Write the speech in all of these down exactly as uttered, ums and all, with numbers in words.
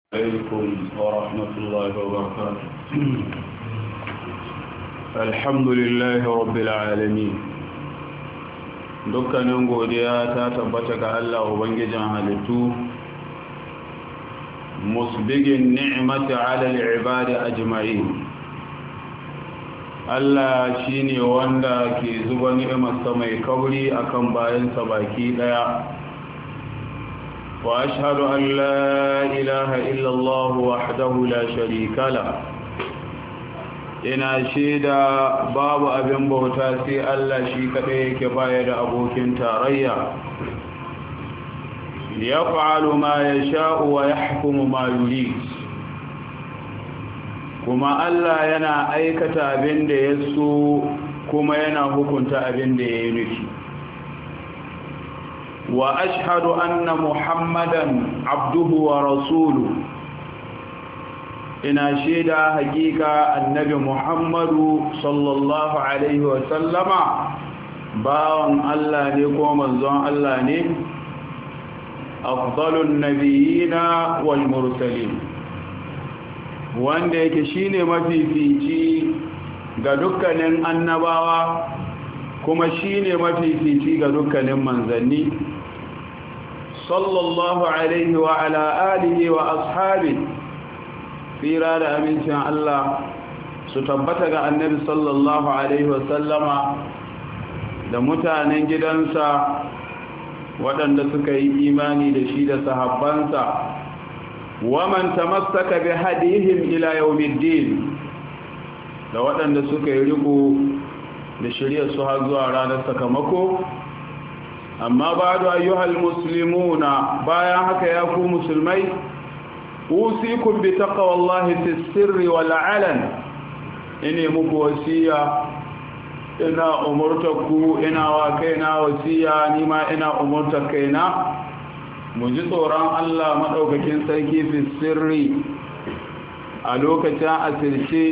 عليكم ورحمة الله وبركاته. الحمد لله رب العالمين. dukkanin godiya ta tabbata ga Allah ubangijin halittu, musbigin ni'mati ala al-ibadi ajma'in. Allah shine wanda ke zuba ni'imarsa mai kauri akan bayansa baki daya. وأشهد أن لا إله إلا الله وحده لا شريك له ina shaida babu abin bauta sai Allah shi kadai yake baya da abokin tarayya yaf'alu ma yasha'u wa yahkumu ma yurid kuma Allah yana aikata abin da yaso kuma yana hukunta abin da yayi nufi وأشهد أن محمدا عبده ورسوله إن شهد حقيقة النبي محمد صلى الله عليه وسلم باون الله نكوم الزوان الله نك أفضل النبيين والمرسلين wanda yake shine mafifici ga dukkanin annabawa kuma shine mafifici ga dukkanin manzanni sallallahu alaihi wa ala alihi wa ashabi tsira da amincin Allah su tabbata ga annabi sallallahu alaihi wa sallama da mutanen gidansa waɗanda suka yi imani da shi da sahabbansa wa man tamassaka bi hadihim ila yawmiddin da waɗanda suka yi riko da shari'ar su har zuwa ranar sakamako. amma ba'du ayyuhal muslimuna bayan haka ya ku musulmai usikum bi taqwallahi fis sirri wal alan ine muku wasiya ina umurtaku ina wa kaina wasiya nima ina umurta kaina mu ji tsoron Allah madaukakin sarki fis sirri a lokacin asirce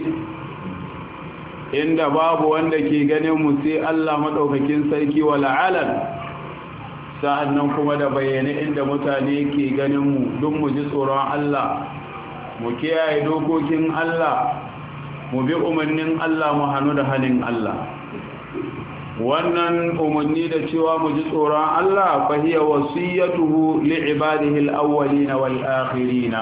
inda babu wanda ke ganin mu sai Allah madaukakin sarki wal alan sa'annan kuma da bayyane inda mutane ke ganin mu don mu ji tsoron Allah mu kiyaye dokokin Allah mu bi umarnin Allah mu hannu da halin Allah. Wannan umarni da cewa mu ji tsoron Allah fa hiya wasiyatuhu li ibadihi al-awwalin wal akhirin,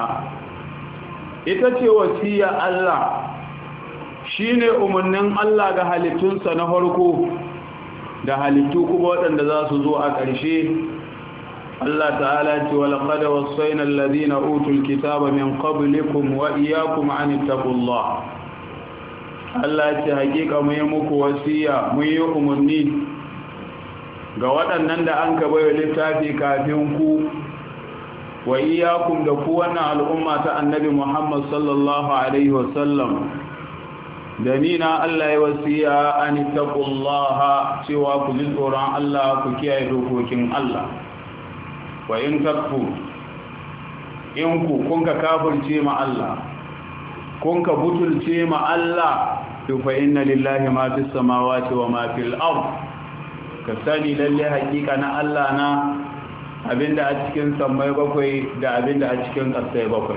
ita ce wasiya Allah shine umarnin Allah ga halittunsa na farko da halittu kuma waɗanda za su zo a ƙarshe. Allah ta'ala ce wa laqad wassayna alladhina utul kitaba min qablikum wa iyyakum an taqullah. Allah ce hakika mu yi muku wasiya mu yi umarni ga waɗannan da an ka bayo littafi kafin ku wa iyyakum da ku wannan al'umma ta annabi Muhammad sallallahu alaihi wasallam da ni na Allah ya wasiya an taqullaha cewa ku ji tsoron Allah ku kiyaye dokokin Allah. wa in takfu in ku kun ka kafirce ma Allah kun ka butulce ma Allah to fa inna lillahi ma fis samawati wa ma fil ard, ka sani lalle hakika na Allah na abinda a cikin sammai bakwai da abinda a cikin ƙasai bakwai.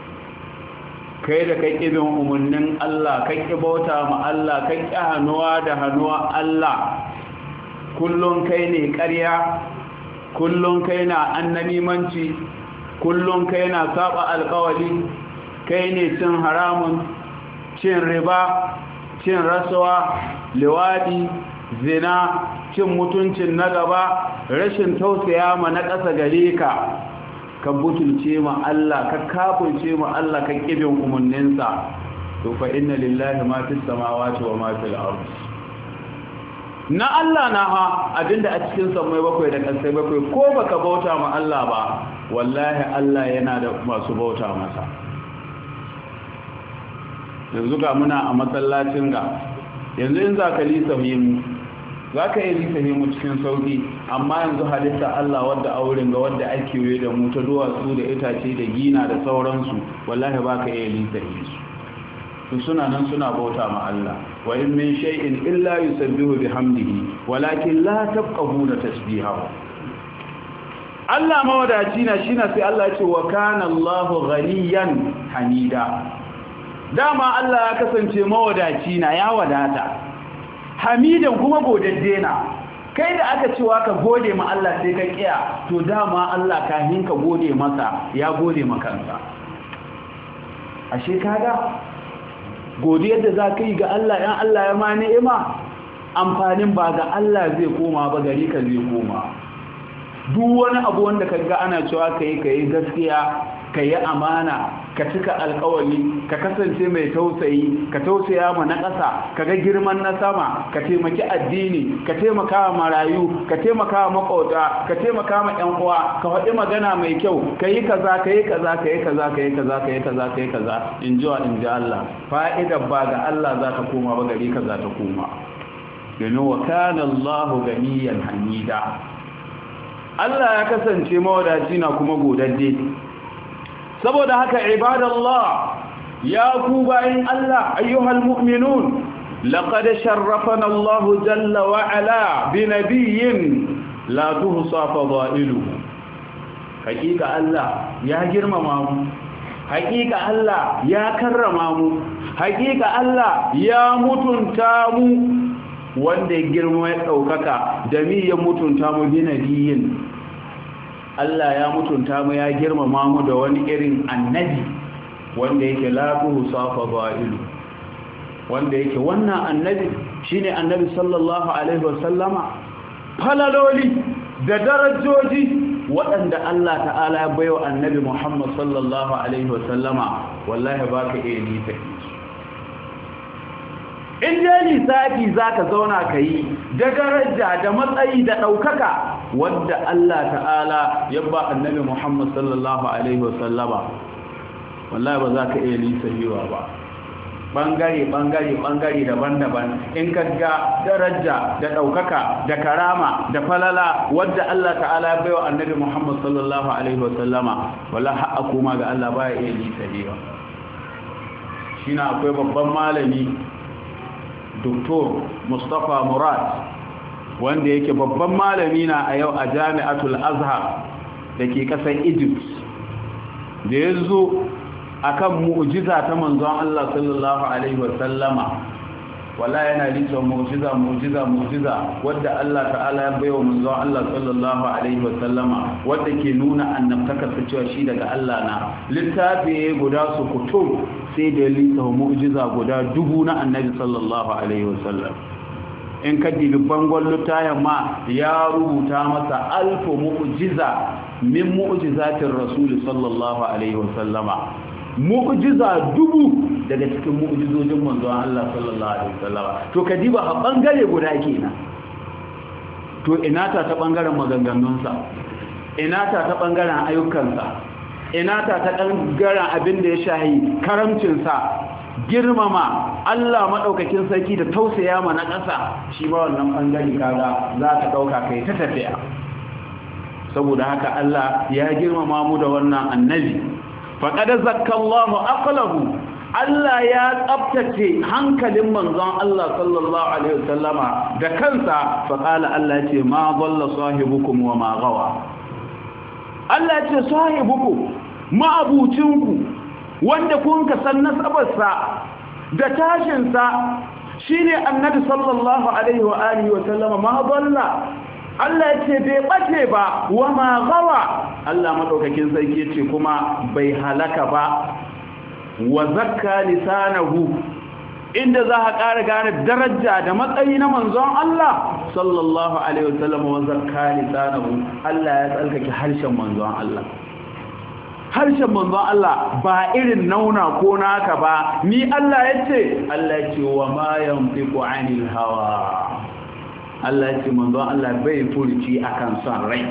kai da kai ibin umarnin Allah kai ki bauta ma Allah kai ki hannuwa da hannuwa Allah kullun kai ne ƙarya kullun kai na annabimanci kullun kai na saba alƙawali kai ne cin haramun cin riba cin rasuwa liwadi zina cin mutuncin na gaba rashin tausaya ma na ƙasa gare ka ka butulce ma Allah ka kafirce ma Allah ka kibin umunninsa to fa inna lillahi ma fis samawati wa ma fil ard. Na Allah na ha abinda a cikin samai bakwai da kasai bakwai ko baka bauta ma Allah ba wallahi Allah yana da masu bauta masa. Yanzu ga muna a masallacin ga yanzu in zaka lissafi mu za ka yi lissafi mu cikin sauki, amma yanzu halitta Allah wadda auren ga wadda ake yi da mu ta duwatsu da itace da gina da sauransu wallahi ba ka iya lissafi su su suna nan suna bauta ma Allah. wa in min shay'in illa yusabbihu bihamdihi walakin la tafqahuna tasbihahu. Allah mawadaci na shi na sai Allah ya ce wa kana Allahu ghaniyan hamida. Dama Allah ya kasance mawadaci na ya wadata hamidan kuma godadde na. Kai da aka cewa ka gode ma Allah sai ka kiya, to dama Allah kafin ka gode masa ya gode maka kansa. Ashe kaga godiyar da za ka yi ga Allah ‘yan Allah ya ma ni'ima, amfanin ba ga Allah zai koma ba gari ka zai koma. Duk wani abu wanda ka ga ana cewa ka yi ka yi gaskiya, ka yi amana, ka cika alkawari, ka kasance mai tausayi, ka tausaya ma na ƙasa, ka ga girman na sama, ka taimaki addini, ka taimaka wa marayu, ka taimaka wa maƙota, ka taimaka ma ‘yan uwa, ka faɗi magana mai kyau, ka yi kaza, ka yi kaza, ka yi kaza, ka yi kaza, ka yi kaza, ka yi kaza, in ji wa in ji Allah. Fa'idar ba ga Allah za ta koma ba gari ka za ta koma. Domin wa kana Allahu ganiyan hamida. Allah ya kasance mawadaci na kuma godadde. Saboda haka ibadallah ya ku bayin Allah ayyuhal mu'minun laqad sharrafana Allah jalla wa ala bi nabiyyin la tuhsa fadailuhu. Hakika Allah ya girmama mu, hakika Allah ya karrama mu, hakika Allah ya mutunta mu, wanda ya girma ya daukaka da mi ya mutunta mu bi nabiyyin. Allah ya mutunta mu ya girmama mu da wani irin annabi wanda yake lafuhu safa ba'ilu, wanda yake wannan annabi shine annabi sallallahu alaihi wasallama, falaloli da darajoji waɗanda Allah ta'ala ya baiwa annabi Muhammad sallallahu alaihi wasallama, wallahi baka iya nisa. In je lissafi za ka zauna ka yi da daraja da matsayi da ɗaukaka wadda Allah ta'ala ya ba annabi Muhammad sallallahu Alaihi wasallama, wallahi ba za ka iya lissafiwa ba. Ɓangare, ɓangare, ɓangare daban-daban in ka ga daraja da ɗaukaka da karama da falala wadda Allah ta'ala ya bai wa annabi Muhammad sallallahu Alaihi wasallama, wallahi ha'a koma ga Allah ba ya iya lissafiwa. Shi na akwai babban malami Doktor Mustapha Murad wanda yake babban malami na a yau a Jami'atul Azhar da ke ƙasar Egypt, da ya zo a kan mu'ujiza ta manzon Allah sallallahu Alaihi wasallama. Wala yana lisa mu'ujiza mu'ujiza mu'ujiza wadda Allah ta'ala ya baiwa manzon Allah sallallahu Alaihi wasallama, wadda ke nuna annabtakarsa cewa shi daga Allah na. Littafi guda su kutum sai da lisa mu'ujiza guda dubu na annabi sallallahu Alaihi wasallam. In ka dibi bangon littafin ma ya rubuta masa alfu mu'ujiza min mu'ujizatin rasul sallallahu Alaihi wasallama. Mu'jiza dubu daga cikin mu'jizojin manzon Allah sallallahu alaihi wasallam. To kadiba a bangare guda kenan. To ina ta ta bangaren maganganunsa, ina ta ta bangaren ayyukansa, ina ta ta bangaren abin da ya shahi karamcinsa, girmama Allah madaukakin sarki da tausaya ma na ƙasa, shi ba wannan bangare kaga za ka dauka kai ta tafiya. Saboda haka Allah ya girmama mu da wannan annabi. faƙada zakkallahu aqlahu, Allah ya tsabtace hankalin manzon Allah sallallahu alaihi wasallama da kansa. Faƙala Allah ce ma dalla sahibukum wa ma gawa. Allah ce sahibukum ma'abucinku wanda kun ka san nasabarsa da tashinsa shine annabi sallallahu alaihi wa alihi wasallama ma dalla. Allah ce bai bace ba wa ma gawa. Allah madaukakin sarki ce kuma bai halaka ba. Wa zakka lisanahu, inda za ka ƙara gane daraja da matsayi na manzon Allah sallallahu alaihi wasallam. Wa zakka lisanahu, Allah ya tsalkake harshen manzon Allah. Harshen manzon Allah ba irin nauna ko naka ba. Ni Allah yace, Allah ce wa ma yantiqu anil hawa. Allah ce manzon Allah bai furuci akan son rai.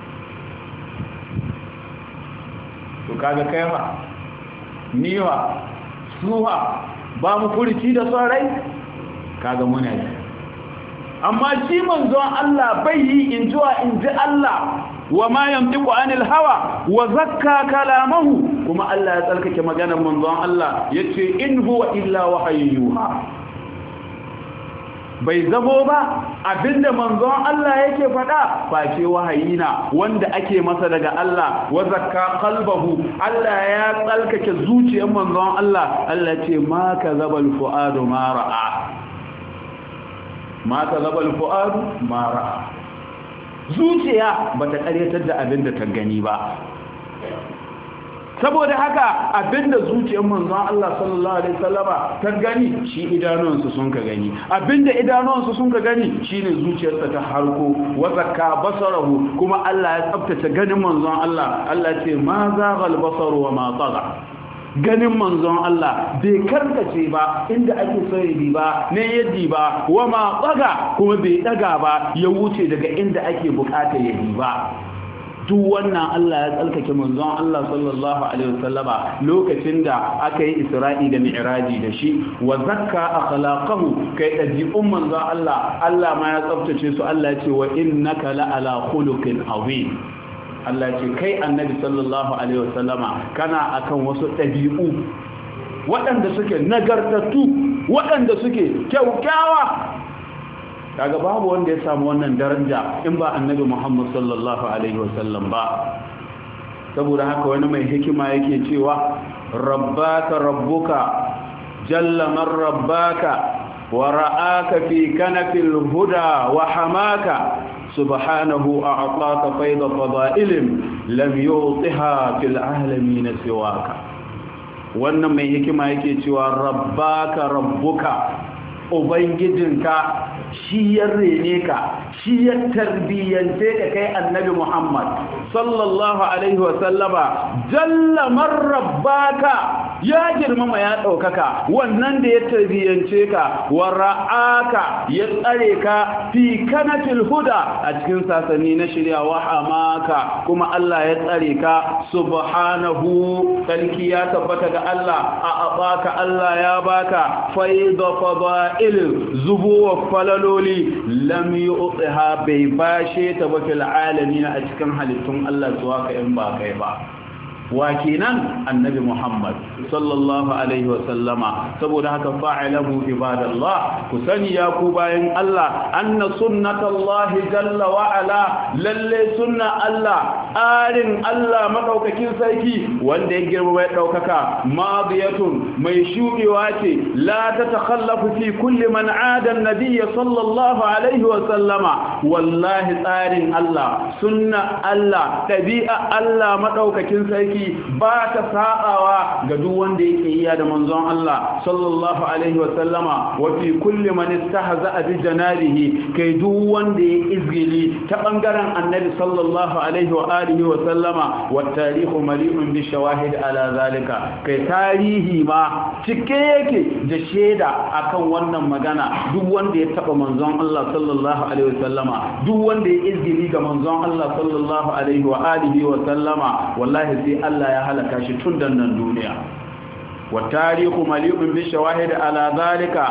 To kaga kai fa niwa suwa ba mu furuci da son rai, kaga muna yi. Amma shi manzon Allah bai yi injuwa inji Allah, wa ma yantiqu anil hawa wa zakka kalamahu, kuma Allah ya tsarkake maganar manzon Allah yace in huwa illa wahyun yuha. bai zamo ba abinda manzon Allah yake faɗa face wahayi na wanda ake masa daga Allah wa zakka qalbahu Allah ya tsalkake zuciyar manzon Allah Allah ce ma kazabal fuadu ma ra'a ma kazabal fuadu ma ra'a zuciya bata karyatar da abinda ta gani ba saboda haka abinda zuciyar manzon Allah sallallahu alaihi wasallama ta gani shi idanuwansu sun ka gani abinda idanuwansu sun ka gani shine zuciyarsa ta harko wa zakka basarahu kuma Allah ya tsaftace ganin manzon Allah Allah ce ma zaghal basaru wa ma tagha ganin manzon Allah bai karkace ba inda ake so ya ba ne yaddi ba wa ma tagha kuma bai daga ba ya wuce daga inda ake bukata ya ba duk wannan Allah ya tsalkake manzon Allah sallallahu alaihi wasallama lokacin da aka yi Isra'i da Mi'raji da shi wa zakka akhlaqahu kai dabi'un manzon Allah Allah ma ya tsaftace su Allah ya ce wa innaka la ala khuluqin azim Allah ya ce kai annabi sallallahu alaihi wasallama kana akan wasu dabi'u waɗanda suke nagartattu waɗanda suke kyaukyawa kaga babu wanda ya samu wannan daraja in ba annabi Muhammad sallallahu alaihi wasallam ba saboda haka wani mai hikima yake cewa rabbaka rabbuka jalla man rabbaka wa ra'aka fi kanafil huda wa hamaka subhanahu a'taka fayda fada'ilin lam yu'tiha fil alamin siwaka wannan mai hikima yake cewa rabbaka rabbuka ubangijinka shi ya rene ka shi ya tarbiyyance ka kai annabi Muhammad sallallahu alaihi wasallama jalla marrabbaka ya girmama ya daukaka wannan da ya tarbiyyance ka wa ra'aka ya tsare ka fi kanatil huda a cikin sasanni na shirya wa hamaka kuma Allah ya tsare ka subhanahu sarki ya tabbata ga Allah a abaka Allah ya baka faida fada'il zubuwa falaloli lam yu'tiha bai bashe ta ba fil alamin a cikin halittun Allah zuwa ka in ba kai ba wa kenan annabi Muhammad sallallahu alaihi wa sallama saboda haka fa'alahu ibadallah ku sani ya ku bayan Allah anna sunnatullahi jalla wa ala lalle sunna Allah arin Allah madaukakin sarki wanda ya girma ya daukaka madiyatun mai shudewa ce la tatakhallafu fi kulli man aada an-nabiy sallallahu alaihi wa sallama wallahi tsarin Allah sunna Allah tabi'a Allah madaukakin sarki ba ta sabawa ga duk wanda yake iya da manzon Allah sallallahu alaihi wa sallama wa fi kulli man istahza'a bi janabihi kai duk wanda ya izgili ta bangaren annabi sallallahu alaihi wa alihi wa sallama wa tarihu mali'un bi shawahid ala zalika kai tarihi ma cike yake da sheda akan wannan magana duk wanda ya taba manzon Allah sallallahu alaihi wa sallama duk wanda ya izgili ga manzon Allah sallallahu alaihi wa alihi wa sallama wallahi sai Allah ya halaka shi tun dan nan duniya wa tarihu mali'un bi shawahid ala zalika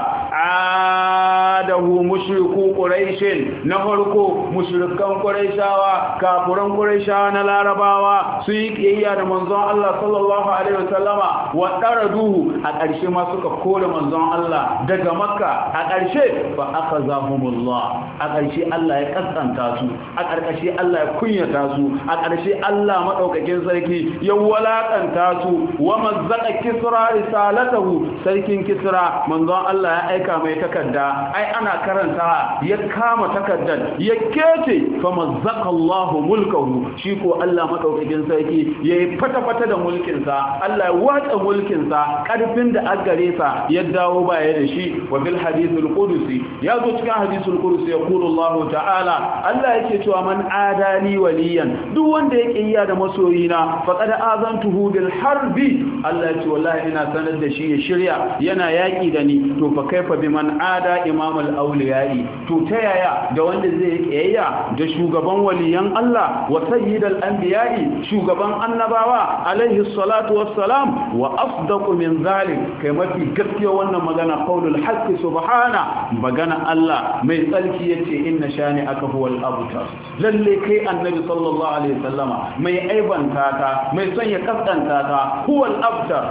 adahu mushriku quraish na farko mushrikan quraishawa kafiran quraishawa na larabawa su yi kiyaya da manzon Allah sallallahu alaihi wasallama wa daraduhu a ƙarshe ma suka kore manzon Allah daga makka a ƙarshe fa akhazahumullah a ƙarshe Allah ya kaskanta su a ƙarshe Allah ya kunyata su a ƙarshe Allah madaukakin sarki ya walakanta su wa mazzaka kisra risalatahu sarkin kisra manzon Allah ya aika mai takarda ai ana karanta ya kama takardar ya kece fa mazzaka Allahu mulkahu shi ko Allah madaukakin sarki yayi fata-fata da mulkin sa Allah ya watsa mulkin sa karfin da aggare sa ya dawo baya da shi wa bil hadithul qudusi ya zo cikin hadithul qudusi ya qulu Allah ta'ala Allah yake cewa man adali waliyan duk wanda yake iya da masoyina faqad azantuhu bil harbi Allah ya ce wallahi ina sanar da shi ya shirya yana yaki da ni to fa kaifa biman ada imam al-awliya'i to ta yaya da wanda zai kiyayya da shugaban waliyan Allah wa sayyidal anbiya'i shugaban annabawa alaihi salatu wassalam wa asdaqu min zalik kai mafi gaskiya wannan magana qaulul haqq subhana magana Allah mai tsarki yace inna shani aka huwal abtar lalle kai annabi sallallahu alaihi wasallama mai aibanta ta mai son ya kaskanta ta huwal abtar Allah ce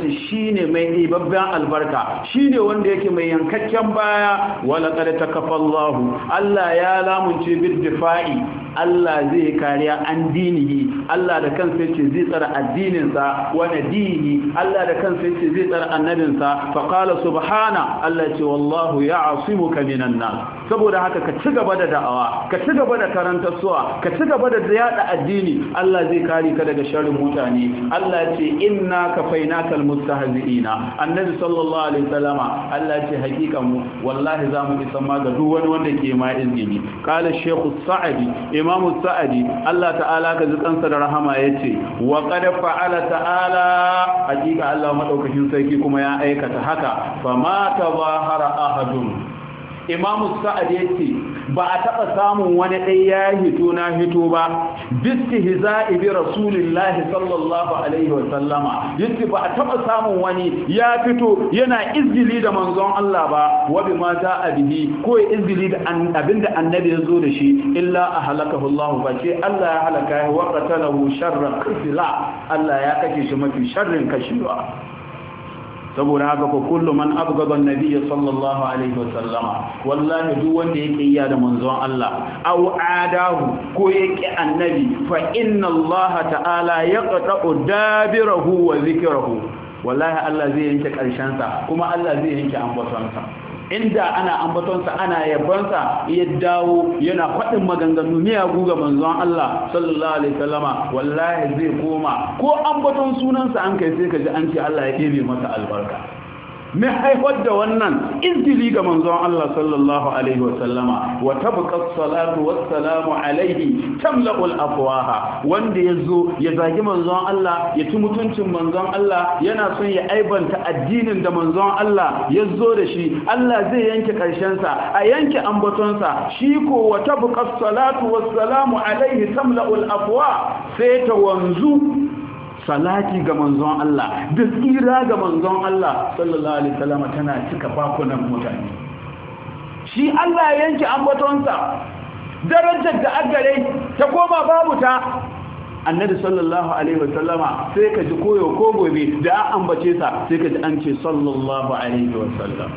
ce shine mai ibabban albarka shine wanda yake mai yankakken baya wala qad takafallahu Allah ya lamunce bid difa'i Allah zai kariya an dinihi Allah da kansa yace zai tsara addinin sa wa nadihi Allah da kansa yace zai tsara annabin sa fa qala subhana Allah ce wallahu ya'simuka minan nas saboda haka ka ci gaba da da'awa ka ci gaba da karantar suwa ka ci gaba da yada addini Allah zai kare ka daga sharrin mutane Allah ce inna kafainakal mustahzi'ina annabi sallallahu alaihi wasallama Allah ce hakikan mu wallahi zamu isa ma ga duk wani wanda ke ma izgini qala shaykh sa'di imam sa'di Allah ta'ala ka ji kansa da rahama yace wa qad fa'ala ta'ala hakika Allah madaukakin sarki kuma ya aikata haka fama tazahara ahadun imam sa'd yace ba a taba samun wani dai ya hito na hito ba bistihza'i bi rasulillahi sallallahu alaihi wa sallama yace ba a taba samun wani ya fito yana izgili da manzon Allah ba wa bi ma za'a bihi ko izgili da abinda annabi ya zo da shi illa ahlakahu Allah ba ce Allah ya halaka wa qatalahu sharra qatla Allah ya kashe shi mafi sharrin kashewa saboda haka ko kullu man abghada an-nabiy sallallahu alaihi wasallama wallahi duk wanda yake iya da manzon Allah aw adahu ko yake annabi fa inna Allah ta'ala yaqta'u dabirahu wa zikrahu wallahi Allah zai yanke karshen sa kuma Allah zai yanke ambaton sa inda ana ambatonsa ana yabonsa ya dawo yana faɗin maganganu miyagu ga manzon Allah sallallahu alaihi wasallama wallahi zai koma ko ambaton sunansa an kai sai kaji an ce Allah ya ɗebe masa albarka mai haifar da wannan izgili ga manzon Allah sallallahu alaihi wasallama wa tabqa salatu wassalamu alaihi tamla'ul afwaha wanda yazo ya zagi manzon Allah ya ci mutuncin manzon Allah yana son ya aibanta addinin da manzon Allah yazo da shi Allah zai yanke karshen sa a yanke ambaton sa shi ko wa tabqa salatu wassalamu alaihi tamla'ul afwa sai ta wanzu salati ga manzon Allah da tsira ga manzon Allah sallallahu alaihi wasallam tana cika bakunan mutane shi Allah ya yanke ambatonsa darajar da agare ta koma babu ta annabi sallallahu alaihi wasallama sai ka ji koyo ko gobe da an ambace sa sai ka ji an ce sallallahu alaihi wasallam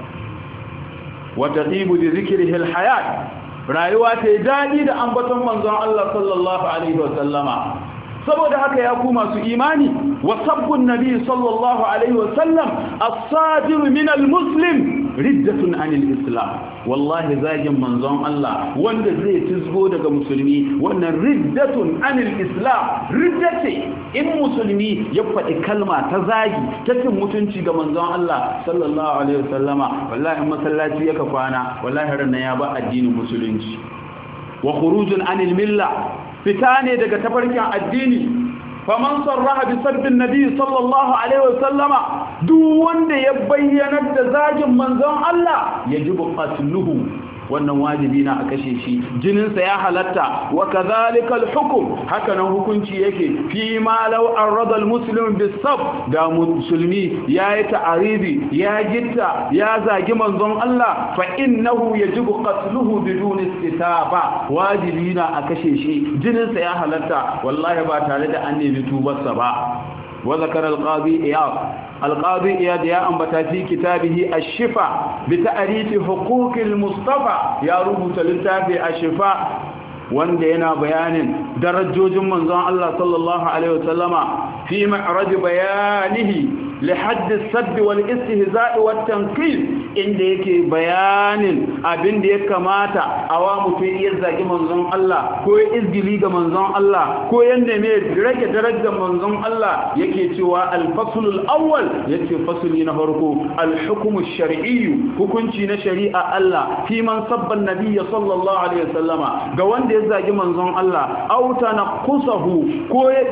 wa tatibu bi zikrihi alhayat rayuwa ta dadi da ambaton manzon Allah sallallahu alaihi wasallama saboda haka ya ku masu imani wa sabbun nabi sallallahu alaihi wasallam as-sadir min al-muslim riddatun anil islam wallahi zagin manzon Allah wanda zai tizgo daga musulmi wannan riddatun anil islam riddate in musulmi ya faɗi kalma ta zagi ta cin mutunci ga manzon Allah sallallahu alaihi wasallama wallahi masallaci yaka kwana wallahi ran ya ba addinin musulunci wa khurujun anil milla fita ne daga tafarkin addini faman sarraha bi sabbin nabi sallallahu alaihi wasallama duk wanda ya bayyana da zagin manzon Allah yajibu qatluhu wannan wajibi na a kashe shi jininsa ya halatta wa kadhalika al-hukm haka nan hukunci yake fi ma law arada al-muslim bis-sab da musulmi yayi ta'aribi ya gitta ya zagi manzon Allah fa innahu yajibu qatluhu bidun istitaba wajibi na a kashe shi jininsa ya halatta wallahi ba tare da an nemi tubarsa ba وذكر القاضي إياد القاضي إياد يا أنبتا في كتابه الشفاء بتأريف حقوق المصطفى يا رب تلتابي الشفاء wanda yana bayanin darajojin manzon Allah sallallahu alaihi wasallama fi ma'raj bayanihi li hadd as-sadd wal istihza' wat tanqid inda yake bayanin abin da ya kamata awa mutum iya zagi manzon Allah ko ya izgili ga manzon Allah ko yanda me rage darajar manzon Allah yake cewa al-fasl al-awwal yace fasli na farko al-hukm ash-shar'i hukunci na shari'a Allah fi man sabba an-nabiy sallallahu alaihi wasallama ga wanda ya zagi manzon Allah auta na kusahu ko ya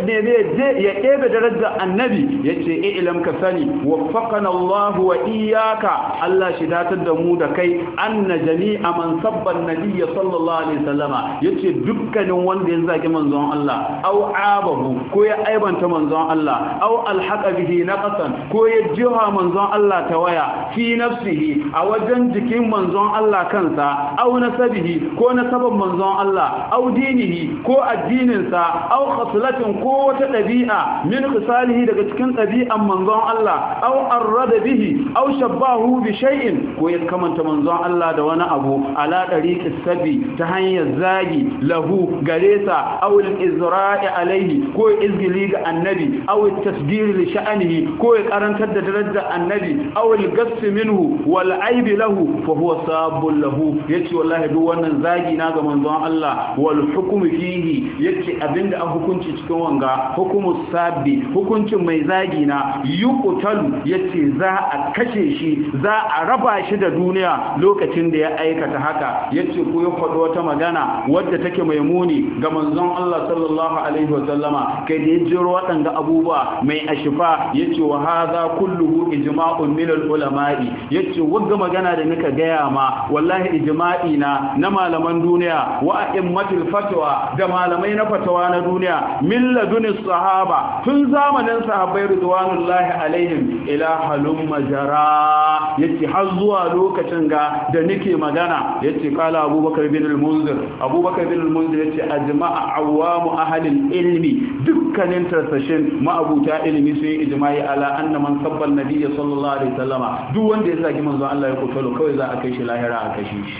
ɗebe darajar annabi ya ce ilam ka sani waffaqana Allah wa iyyaka Allah shi datar da mu da kai anna jami'a man sabba an-nabiy sallallahu alaihi wasallama yace dukkanin wanda ya zagi manzon Allah au abahu ko ya aibanta manzon Allah au alhaqa bihi naqsan ko ya jiha manzon Allah ta waya fi nafsihi a wajen jikin manzon Allah kansa au nasabihi ko nasaban manzon Allah au dinihi ko addininsa au khaslatin ko wata dabi'a min khisalihi daga cikin dabi'an manzon Allah aw arrada bihi aw shabbahu bi shay'in ko ya kamanta manzon Allah da wani abu ala dariqis sabi ta hanyar zagi lahu garesa aw al-izra'i alayhi ko izgili ga annabi aw at-tasdir li sha'nihi ko ya karantar da darajar annabi aw al-gass minhu wal aib lahu fa huwa sabun lahu yace wallahi duk wannan zagi na ga manzon Allah wal hukm fihi yace abinda an hukunci cikin wanga hukumus sabi hukuncin mai zagi na yuqtalu yace za a kashe shi za a raba shi da duniya lokacin da ya aikata haka yace ko ya faɗo wata magana wadda take mai muni ga manzon Allah sallallahu alaihi wasallama kai da jiro waɗanda abubuwa mai ashifa yace wa hadha kulluhu ijma'un min al-ulama'i yace wagga magana da nika gaya ma wallahi ijma'i na na malaman duniya wa a'immatul fatwa da malamai na fatawa na duniya min ladunis sahaba tun zamanin sahabbai ridwanullahi alaihim ila halum majara yace har zuwa lokacin ga da nake magana yace kala abubakar bin al-munzir abubakar bin al-munzir yace ajma'a awamu ahli al-ilmi dukkanin tarsashin ma'abuta ilimi sun yi ijma'i ala anna man sabba an-nabiy sallallahu alaihi wasallama duk wanda ya zagi manzon Allah ya kotalo kawai za a kai shi lahira a kashe shi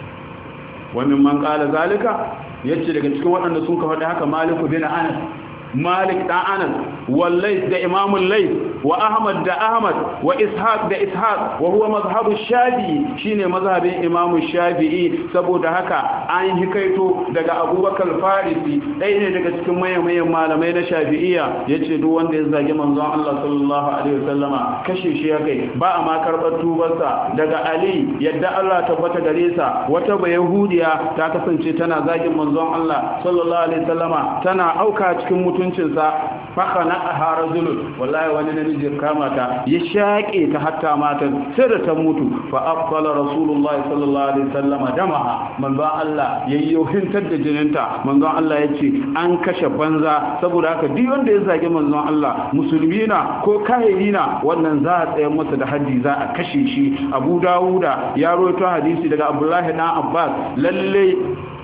wannan man kala zalika yace daga cikin waɗanda sun ka faɗi haka maliku bin anas malik dan anas wallai da imamul lay wa ahmad da ahmad wa ishaq da ishaq wa huwa mazhabu shafi'i shine mazhabin imamu shafi'i saboda haka an hikaito daga abubakar farisi dai ne daga cikin mayan malamai na shafi'iyya yace duk wanda ya zagi manzon Allah sallallahu alaihi wasallama kashe shi ya kai ba a ma karbar tubarsa daga ali yadda Allah tabbata gare sa wata bayahudiya ta kasance tana zagin manzon Allah sallallahu alaihi wasallama tana auka cikin mutuncinsa fakana a rajulun wallahi wani namiji kama ta ya shaƙe ta hatta matan sai da ta mutu fa afsala rasulullahi sallallahu alaihi wasallam damaha manzon Allah yayi yohintar da jininta manzon Allah yace an kashe banza saboda haka duk wanda ya zage manzon Allah musulmina ko kahirina wannan za a tsaya masa da haji za a kashe shi Abu Dawuda ya rawaito hadisi daga Abdullahi dan Abbas lalle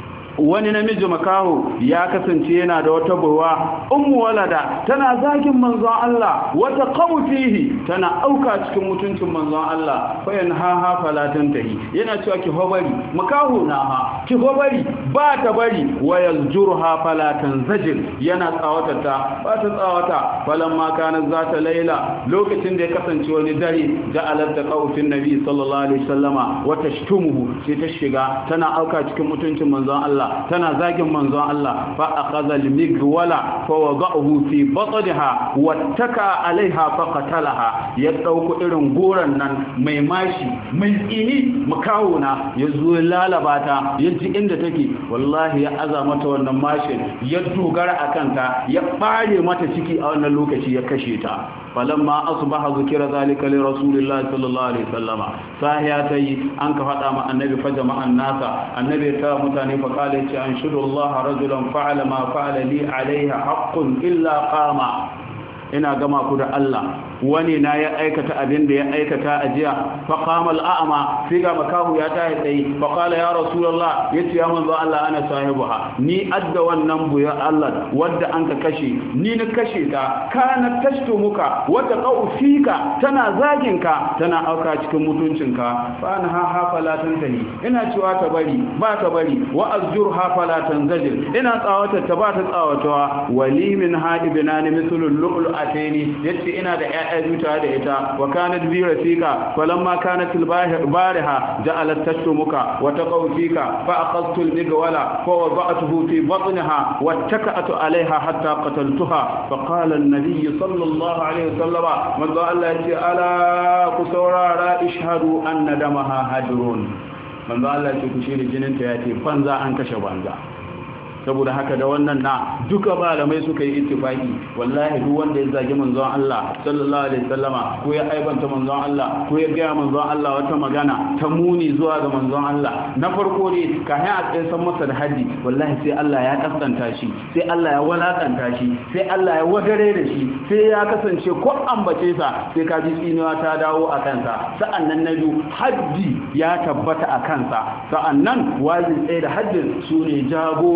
wani namiji makaho ya kasance yana da wata bawa ummu walada tana zagin manzon Allah wata qawfihi tana auka cikin mutuncin manzon Allah fa yanha falatan tahi yana cewa ki hobari makaho na ha ki hobari ba ta bari wayal jurha falatan zajil yana tsawata ba ta tsawata falamma kana zata laila lokacin da ya kasance wani dare ja'alat qawfin nabi sallallahu alaihi wasallama wa tashtumuhu sai ta shiga tana auka cikin mutuncin manzon Allah tana zagin manzon Allah fa akhadha al-migwala fa wada'ahu fi batniha wattaka alaiha fa qatalaha ya dauko irin goran nan mai mashi mai tsini makawuna yazo lalabata yaji inda take wallahi ya aza mata wannan mashin ya dogara akan ta ya bare mata ciki a wannan lokaci ya kashe ta falamma asbaha zikra zalika li rasulillahi sallallahu alaihi wasallama sahiya tayi an ka fada ma annabi fa jama'an nasa annabi ta mutane fa kale ce an shudu Allah rajulan fa'ala ma fa'ala li alaiha haqqun illa qama ina gama ku da Allah wani na ya aikata abin da ya aikata a jiya fa qama al-a'ma sai ga makahu ya tayi tsayi fa qala ya rasulullah yace ya manzo Allah ana sahibuha ni adda wannan buya Allah wanda an ka kashe ni na kashe ta kana tashtumuka wata qau fika tana zagin ka tana auka cikin mutuncinka fa ana ha hafalatan tani ina cewa ta bari ba ta bari wa azjurha falatan zajir ina tsawata ta ba ta tsawatawa wali min haibina ni mislul lu'lu atani yace ina da ƴaƴa zuta da ita wa kanat bi rafika falamma kanat al-bariha ja'alat tashumuka wa taqawfika fa akhadtu al-migwala fa wada'tuhu fi batniha wattaka'tu 'alayha hatta qataltuha fa qala an-nabiy sallallahu alayhi wasallam manzo Allah yace ala ku saurara ishhadu anna damaha hadrun manzo Allah yace ku shiri jininta yace banza an kashe banza saboda haka da wannan na duka malamai suka yi ittifaki wallahi duk wanda ya zagi manzon Allah sallallahu alaihi wasallama ko ya aibanta manzon Allah ko ya ga manzon Allah wata magana ta muni zuwa ga manzon Allah na farko ne kafin a tsaye san masa da haji wallahi sai Allah ya kaskanta shi sai Allah ya walakanta shi sai Allah ya wadare da shi sai ya kasance ko ambace sa sai ka ji tsinuwa ta dawo a kansa sa'annan na biyu haji ya tabbata a kansa sa'annan wajin tsaye da hajjin su ne jagorori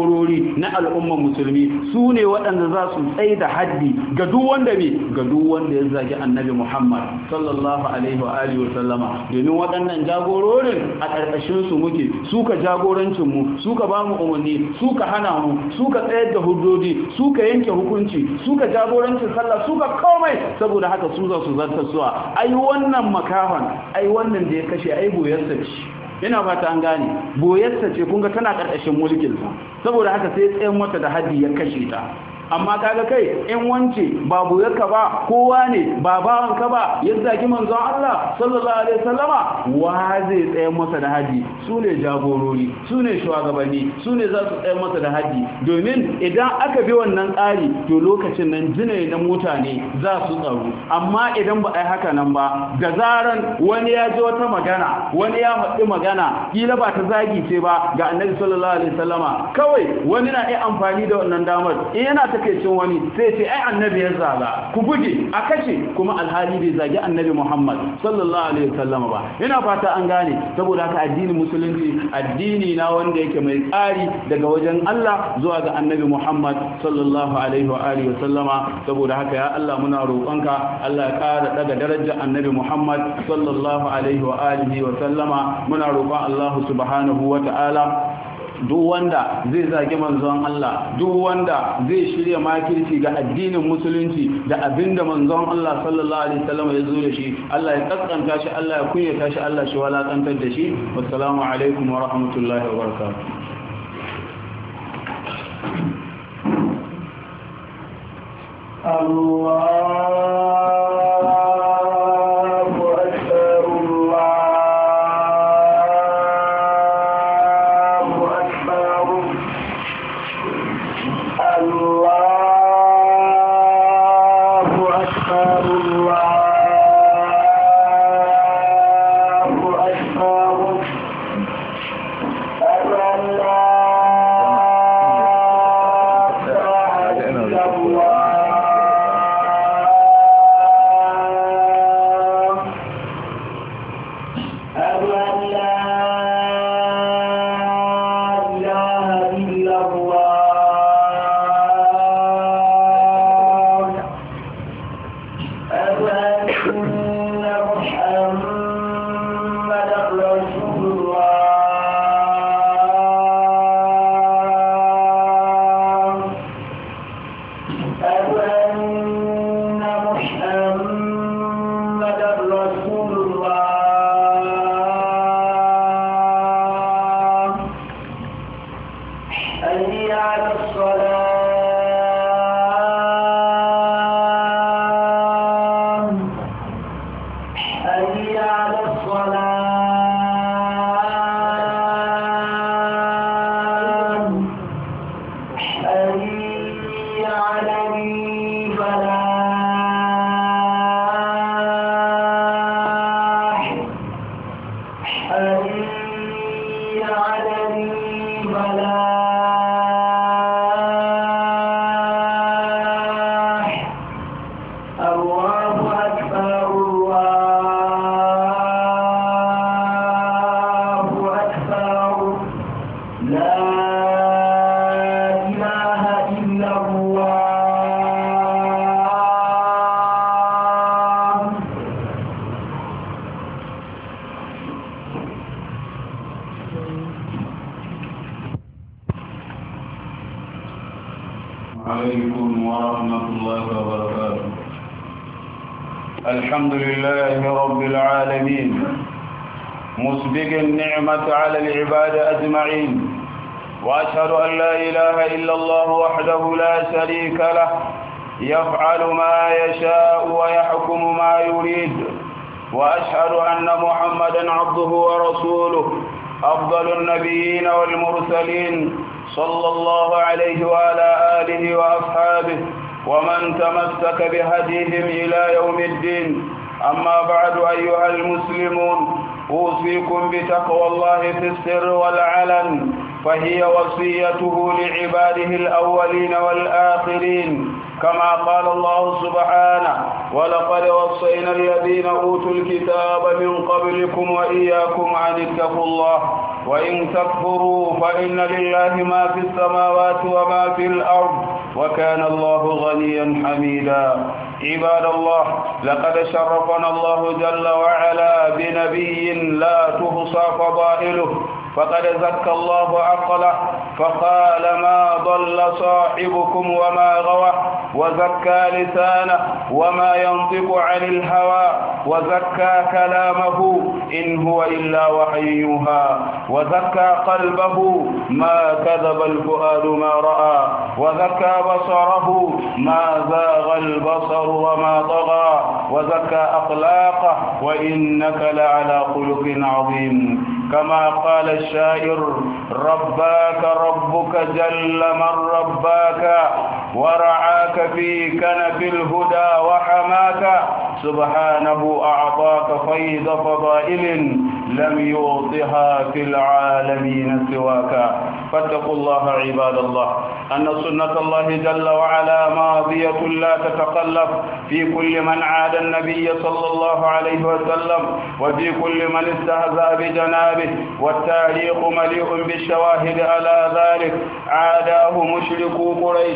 shugabanni na al'umma musulmi su ne waɗanda za su tsaye da haddi ga duk wanda me ga duk wanda ya zagi annabi Muhammad sallallahu alaihi wa alihi wa sallama domin waɗannan jagororin a ƙarƙashin su muke suka jagorancin mu suka ba mu umarni suka hana mu suka tsayar da huddodi suka yanke hukunci suka jagorancin sallah suka komai saboda haka su za su zartar suwa ai wannan makahan ai wannan da ya kashe ai boyarsa ce ina fata an gane boyarsa ce kun ga tana ƙarƙashin mulkin sa saboda haka sai tsayen mata da haddi ya kashe ta amma kaga kai in wance ba buyarka ba kowa ne ba bawanka ba ya zagi manzon Allah sallallahu alaihi wasallama wa zai tsaye masa da haji su ne jagorori su ne shugabanni su ne za su tsaye masa da haji domin idan aka bi wannan tsari to lokacin nan jine na mutane za su tsaro amma idan ba a yi haka nan ba da zaran wani ya ji wata magana wani ya faɗi magana kila ba ta zagi ce ba ga annabi sallallahu alaihi wasallama kawai wani na iya amfani da wannan damar in yana takeicin wani sai ce ai annabi ya zaga ku buge a kashe kuma alhali bai zagi annabi Muhammad sallallahu alaihi wasallam ba ina fata an gane saboda haka addinin musulunci addini na wanda yake mai tsari daga wajen Allah zuwa ga annabi Muhammad sallallahu alaihi wa alihi wasallama saboda haka ya Allah muna roƙonka Allah ya ƙara daga darajar annabi Muhammad sallallahu alaihi wa alihi wasallama muna roƙon Allah subhanahu wa ta'ala duk wanda zai zagi manzon Allah duk wanda zai shirya makirci ga addinin musulunci da abinda manzon Allah sallallahu alaihi wasallam ya zo da shi Allah ya kaskanta shi Allah ya kunyata shi Allah shi walakantar da shi wassalamu alaikum wa rahmatullahi wa barakatuh Allah عليكم ورحمة الله وبركاته. الحمد لله رب العالمين مسبق النعمة على العباد أجمعين، وأشهد أن لا إله إلا الله وحده لا شريك له يفعل ما يشاء ويحكم ما يريد، وأشهد أن محمدا عبده ورسوله أفضل النبيين والمرسلين صلى الله عليه وعلى آله وأصحابه ومن تمسك بهديهم إلى يوم الدين. أما بعد أيها المسلمون، أوصيكم بتقوى الله في السر والعلن، فهي وصيته لعباده الأولين والآخرين، كما قال الله سبحانه: ولقد وصينا الذين أوتوا الكتاب من قبلكم وإياكم أن اتقوا الله وإن تكفروا فإن لله ما في السماوات وما في الأرض وكان الله غنيا حميدا. عباد الله، لقد شرفنا الله جل وعلا بنبي لا تحصى فضائله، فقد زكى الله عقله فقال ما ضل صاحبكم وما غوى، وزكى لسانه وما ينطق عن الهوى، وزكى كلامه إن هو إلا وحي يوحى، وزكى قلبه ما كذب الفؤاد ما رأى، وزكى بصره ما زاغ البصر وما طغى، وزكى أخلاقه وإنك لعلى خلق عظيم. كما قال الشاعر رباك ربك جل من رباك ورعاك في كنف الهدى وحماك، سبحانه أعطاك فيض فضائل لم يعطها في العالمين سواك. فاتقوا الله عباد الله، أن سنة الله جل وعلا ماضية لا تتخلف في كل من عاد النبي صلى الله عليه وسلم، وفي كل من استهزأ بجنابه، والتاريخ مليء بالشواهد على ذلك. عاداه مشركو قريش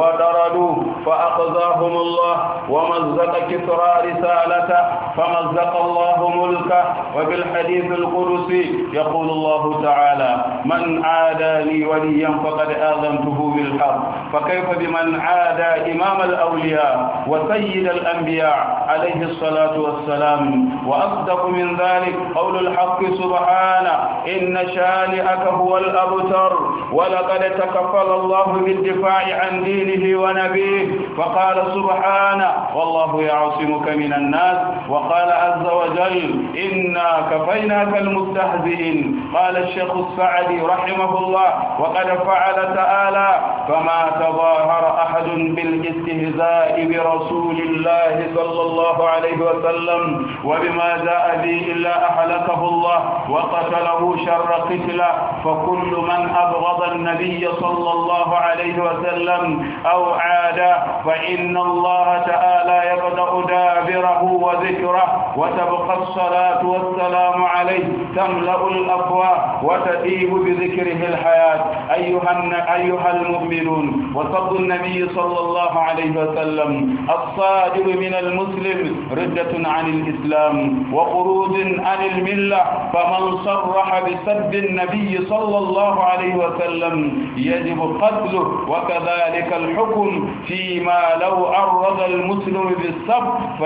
وطردوه فأخزاهم الله، ومزق كسرى رسالته فمزق الله ملكه. وبالحديث القدسي يقول الله تعالى من عادى لي وليا فقد آذنته بالحق، فكيف بمن عادى إمام الأولياء وسيد الأنبياء عليه الصلاة والسلام. وأصدق من ذلك قول الحق سبحانه إن شانئك هو الأبتر. ولقد تكفل الله بالدفاع عن دينه ونبيه، فقال سبحانه والله يعصمك من الناس، وقال عز وجل إنا كفيناك المستهزئين. قال الشيخ السعدي رحمه الله وقد فعل تعالى فما تظاهر أحد بالاستهزاء برسول الله صلى الله عليه وسلم وبما جاء به إلا أهلكه الله وقتله شر قتله. فكل من أبغض النبي صلى الله عليه وسلم أو عاده فإن الله تعالى يبدأ دابره وذكره، وتبقى الصلاة والسلام عليه تملأ الأفواه وتطيب بذكره الحياة. أيها, أيها المؤمنون، وصد النبي صلى الله عليه وسلم الصادر من المسلم ردة عن الإسلام وخروج عن الملة، فمن صرح بسب النبي صلى الله عليه وسلم يجب قتله. وكذلك الحكم فيما لو عرض المسلم بالسب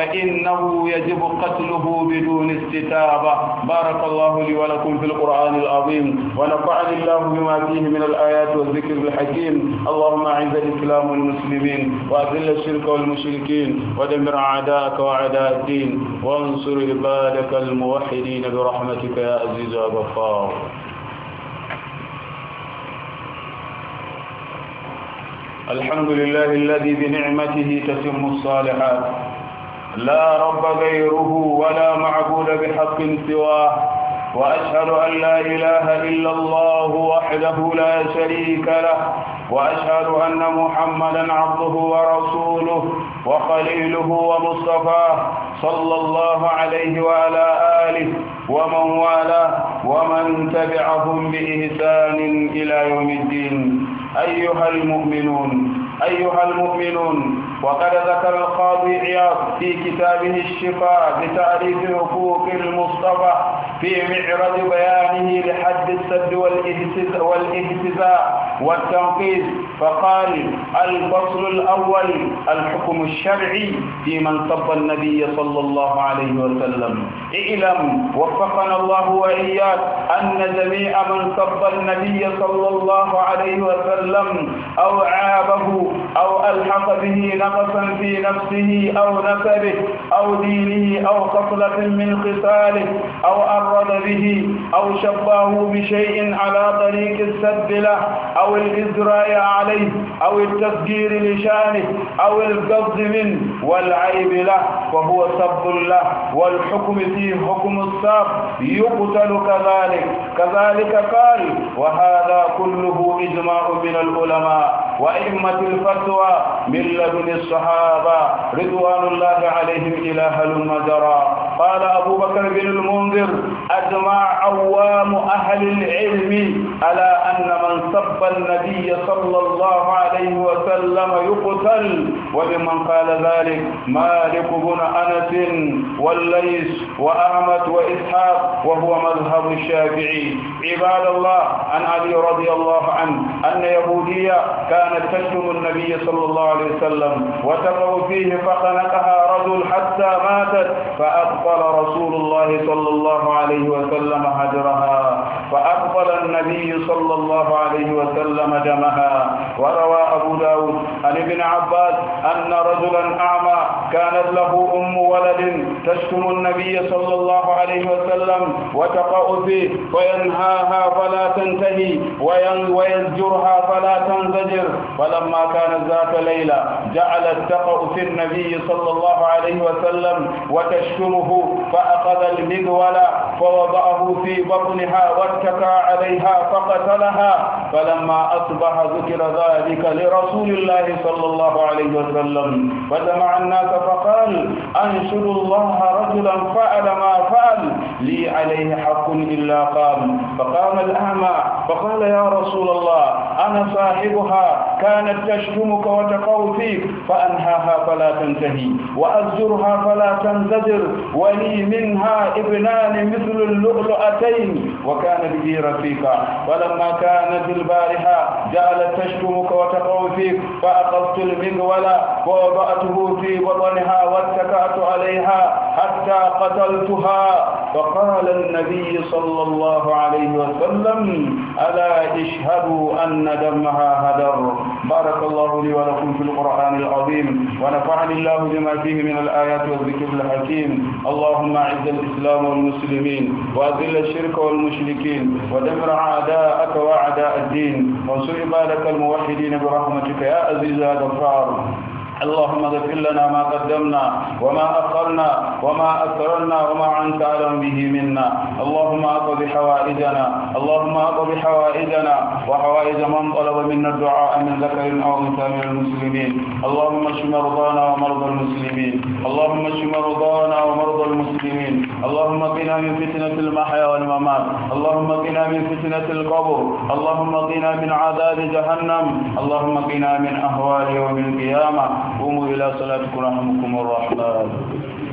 فإنه يجب قتله بدون استتابة. بارك الله لي ولكم في القرآن العظيم، ونفعني الله بما فيه من الآيات والذكر الحكيم. اللهم أعز الإسلام والمسلمين، وأذل الشرك والمشركين، ودمر أعداءك وأعداء الدين، وانصر عبادك الموحدين برحمتك يا عزيز يا غفار. الحمد لله الذي بنعمته تتم الصالحات، لا رب غيره ولا معبود بحق سواه، وأشهد أن لا إله إلا الله وحده لا شريك له، وأشهد أن محمدا عبده ورسوله وخليله ومصطفاه صلى الله عليه وعلى آله ومن والاه ومن تبعهم بإحسان إلى يوم الدين. أيها المؤمنون أيها المؤمنون وقد ذكر القاضي عياض في كتابه الشفاء بتعريف حقوق المصطفى في معرض بيانه لحد السد والاهتزاء والتنقيص، فقال الفصل الأول الحكم الشرعي في من سب النبي صلى الله عليه وسلم. اعلم وفقنا الله وإياك أن جميع من سب النبي صلى الله عليه وسلم أو عابه أو ألحق به نقصا في نفسه أو نسبه أو دينه أو خصلة من خصاله أو أرد به أو شبهه بشيء على طريق السب له أو الإزراء عليه أو التسجير لشانه أو القصد منه والعيب له وهو سب له، والحكم فيه حكم الساب يقتل كذلك. كذلك قال وهذا كله إجماع من العلماء وأئمة الفتوى من لدن الصحابة رضوان الله عليهم إلى هلم جرى. قال أبو بكر بن المنذر: أجمع عوام أهل العلم على أن من سب النبي صلى الله عليه وسلم يقتل. وممن قال ذلك مالك بن أنس والليث وأحمد وإسحاق، وهو مذهب الشافعي. عباد الله، عن علي رضي الله عنه أن يهودية كانت تشتم النبي صلى الله عليه وسلم وتقع فيه فخنقها رجل حتى ماتت، فأبطل رسول الله صلى الله عليه وسلم هجرها، فأبطل النبي صلى الله عليه وسلم دمها. وروى أبو داود عن ابن عباس أن رجلا أعمى كانت له أم ولد تشتم النبي صلى الله عليه وسلم وتقع فيه فينهاها فلا تنتهي ويزجرها فلا تنزجر. فلما كانت ذات ليلة جعلت تقع في النبي صلى الله عليه وسلم وتشتمه، فأخذ المغول فوضعه في بطنها واتكى عليها فقتلها. فلما أصبح ذكر ذلك لرسول الله صلى الله عليه وسلم فجمع الناس فقال: أنشد الله رجلا فعل ما فعل لي عليه حق إلا قام. فقام الأعمى فقال: يا رسول الله، أنا صاحبها كانت تشتمك وتقو فيك، فأنهاها فلا تنتهي وأزجرها فلا تنزجر، ولي منها ابنان مثل اللؤلؤتين وكان به رفيقا. فلما كانت البارحة جعلت تشتمك وتقو فيك، فأخذت المغول ووضعته في بطنها واتكأت عليها حتى قتلتها. فقال النبي صلى الله عليه وسلم: ألا اشهدوا أن دمها هدر. بارك الله لي ولكم في القرآن العظيم، ونفعني الله بما فيه من الآيات والذكر الحكيم. اللهم أعز الإسلام والمسلمين، وأذل الشرك والمشركين، ودمر أعداءك وأعداء الدين، وانصر عبادك الموحدين برحمتك يا عزيز يا غفار. اللهم اغفر لنا ما قدمنا وما أخرنا وما أسررنا وما أنت أعلم به منا. اللهم اقض حوائجنا اللهم اقض حوائجنا وحوائج من طلب منا الدعاء من ذكر أو أنثى من المسلمين. اللهم اشف مرضانا ومرضى المسلمين اللهم اشف مرضانا ومرضى المسلمين. اللهم قنا من فتنة المحيا والممات. اللهم قنا من فتنة القبر. اللهم قنا من عذاب جهنم. اللهم قنا من أهوال يوم القيامة. قوموا إلى صلاتكم رحمكم الرحمن.